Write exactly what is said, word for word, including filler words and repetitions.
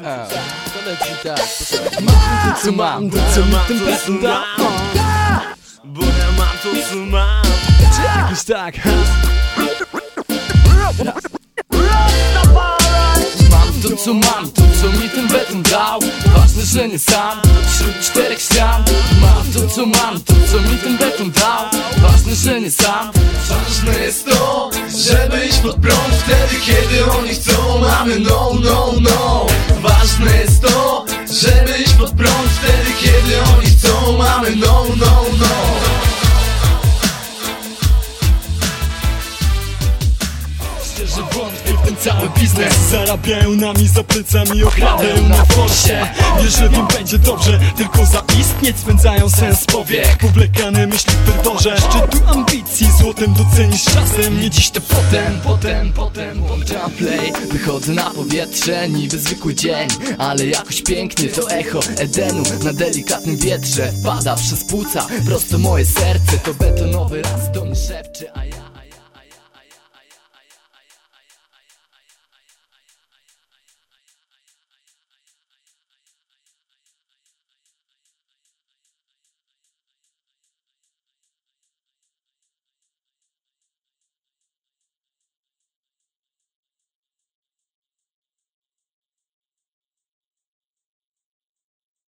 To leci tak. Mam to co mam, to co mi tym beton da. Bo ja mam to co mam. Jakoś tak. Mam to co mam, to co mi ten beton dał. Ważne, że nie sam, wśród czterech ścian. Mam to co mam, to co mi ten beton dał. Ważne, że nie sam. Ważne jest to, żeby iść pod prąd wtedy, kiedy oni chcą. Mamy no, no, no. Ważne jest to, żeby iść pod prąd wtedy, kiedy oni chcą. Mamy no, no, no. Szczerze wątpię w ten cały biznes. Zarabiają nami za plecami, okradają na forsie. Wierzę, im będzie dobrze, tylko zaistnieć spędzają sens powiek. Powlekane myśli w ferworze szczytu ambicji, złotem docenisz czasem, nie dziś to Potem, potem, potem włączam play. Wychodzę na powietrze, niby zwykły dzień, ale jakoś pięknie to echo Edenu na delikatnym wietrze pada przez płuca, prosto moje serce. To betonowy raz do mnie szepcze, a ja